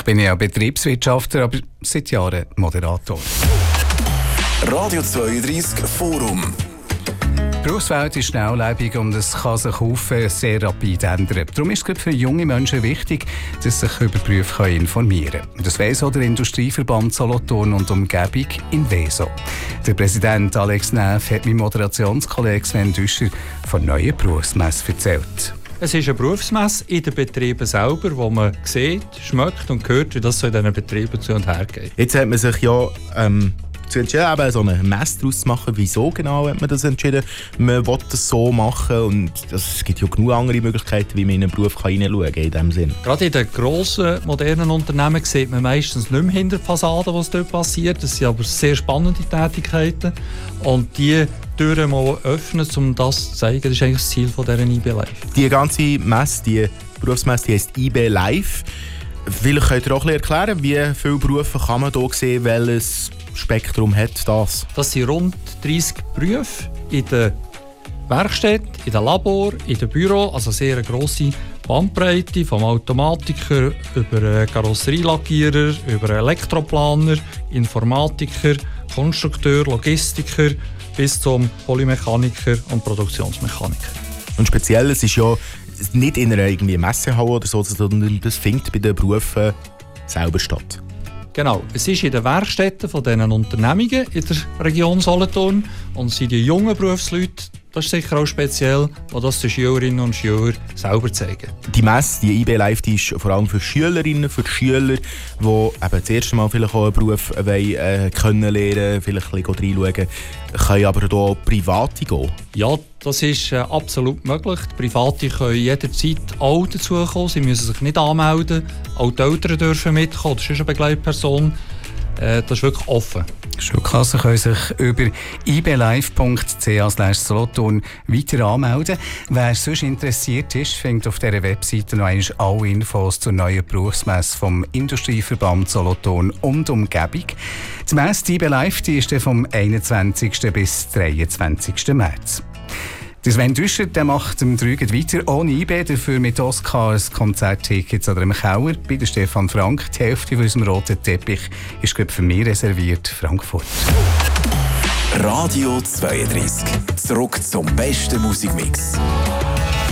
bin ja Betriebswirtschaftler, aber seit Jahren Moderator. Radio 32 Forum. Die Berufswelt ist schnelllebig und es kann sich sehr rapid ändern. Darum ist es für junge Menschen wichtig, dass sie sich über Berufe informieren können. Das weiss auch der Industrieverband Solothurn und Umgebung Inveso. Der Präsident Alex Näf hat meinem Moderationskollegen Sven Düscher von der neuen Berufsmesse erzählt. Es ist eine Berufsmesse in den Betrieben selber, wo man sieht, schmeckt und hört, wie das so in diesen Betrieben zu und her geht. Jetzt hat man sich ja zu entschieden, eben so eine Messe daraus zu machen. Wieso genau hat man das entschieden? Man will das so machen und es gibt ja genug andere Möglichkeiten, wie man in einen Beruf hineinschauen kann in diesem Sinn. Gerade in den grossen, modernen Unternehmen sieht man meistens nicht mehr hinter der Fassade, was dort passiert. Das sind aber sehr spannende Tätigkeiten und die Türen mal öffnen, um das zu zeigen. Das ist eigentlich das Ziel von dieser IB Live. Die ganze Messe, die Berufsmesse, die heisst IB Live. Vielleicht könnt ihr auch ein bisschen erklären, wie viele Berufe kann man hier sehen, welches Spektrum hat das? Das sind rund 30 Berufe in den Werkstätten, in den Labor, in den Büros, also sehr eine grosse Bandbreite, vom Automatiker über Karosserielackierer, über Elektroplaner, Informatiker, Konstrukteur, Logistiker bis zum Polymechaniker und Produktionsmechaniker. Und speziell, es ist ja nicht in einer irgendwie Messehalle oder so, sondern das findet bei den Berufen selber statt. Genau, es ist in den Werkstätten von diesen Unternehmungen in der Region Solothurn und sind die jungen Berufsleute, das ist sicher auch speziell, die das den Schülerinnen und Schülern selber zeigen. Die Messe, die IB Live, die ist vor allem für Schülerinnen, für Schüler, die eben das erste Mal vielleicht auch einen Beruf kennenlernen, vielleicht ein bisschen reinschauen, können aber auch Private gehen. Ja, das ist absolut möglich. Die Private können jederzeit auch dazukommen. Sie müssen sich nicht anmelden. Auch die Eltern dürfen mitkommen. Das ist eine Begleitperson. Das ist wirklich offen. Schulklassen können sich über iblive.ch/Solothurn weiter anmelden. Wer sonst interessiert ist, findet auf dieser Webseite noch einmal alle Infos zur neuen Berufsmesse vom Industrieverband Solothurn und Umgebung. Die Messe IB Live die ist vom 21. bis 23. März. Der Sven Düscher der macht am 3 weiter ohne IB, dafür mit Oscars, Konzerttickets oder im Keller bei der Stefan Frank. Die Hälfte von unserem roten Teppich ist für mich reserviert, Frankfurt. Radio 32. Zurück zum besten Musikmix.